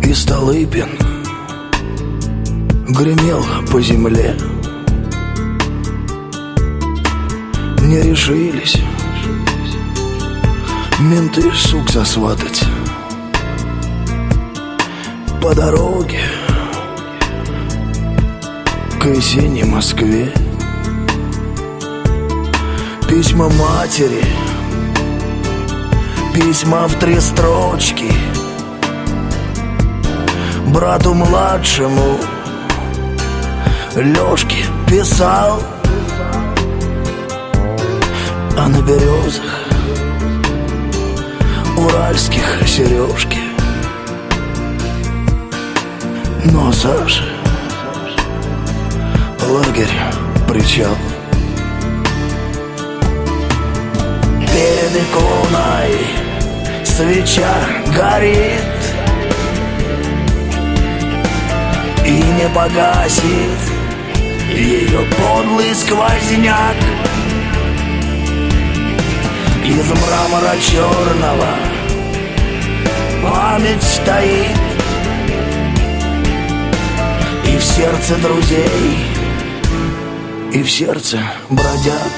И Столыпин гремел по земле. Не решились менты сук засватать. По дороге к весенней Москве письма матери, письма в 3 строчки брату младшему Лёшке писал. А на березах уральских сережки. Но Саша лагерь, причал. Перед иконой свеча горит и не погасит ее подлый сквозняк. Из мрамора черного память стоит, и в сердце друзей, и в сердце бродяг.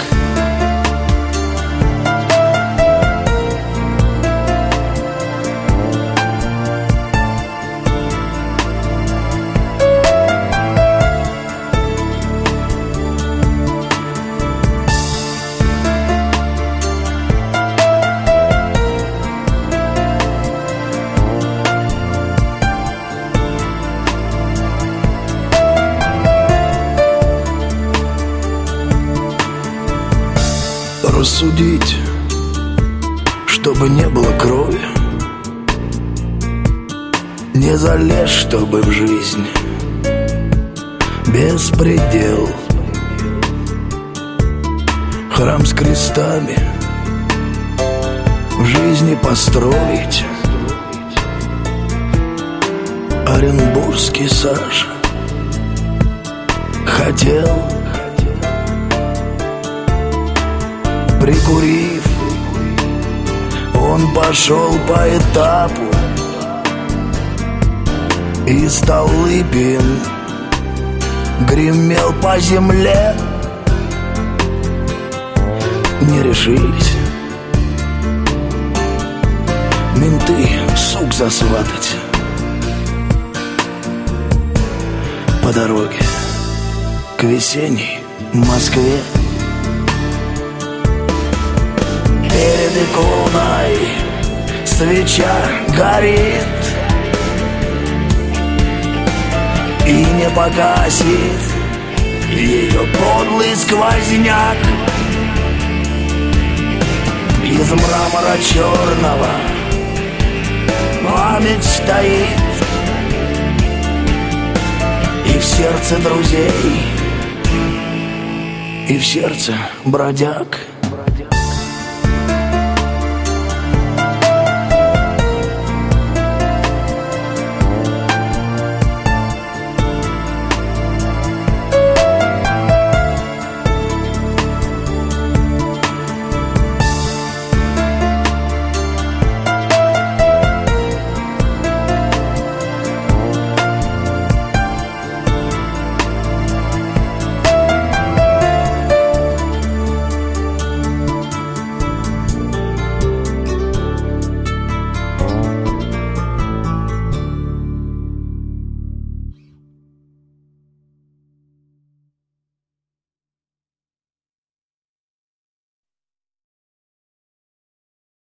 Рассудить, чтобы не было крови, не залез, чтобы в жизнь беспредел. Храм с крестами в жизни построить. Оренбургский Саша хотел. Прикурив, он пошел по этапу, и Столыпин гремел по земле. Не решились менты сук засватать. По дороге к весенней Москве. Перед иконой свеча горит и не погасит ее подлый сквозняк. Из мрамора черного память стоит, и в сердце друзей, и в сердце бродяг.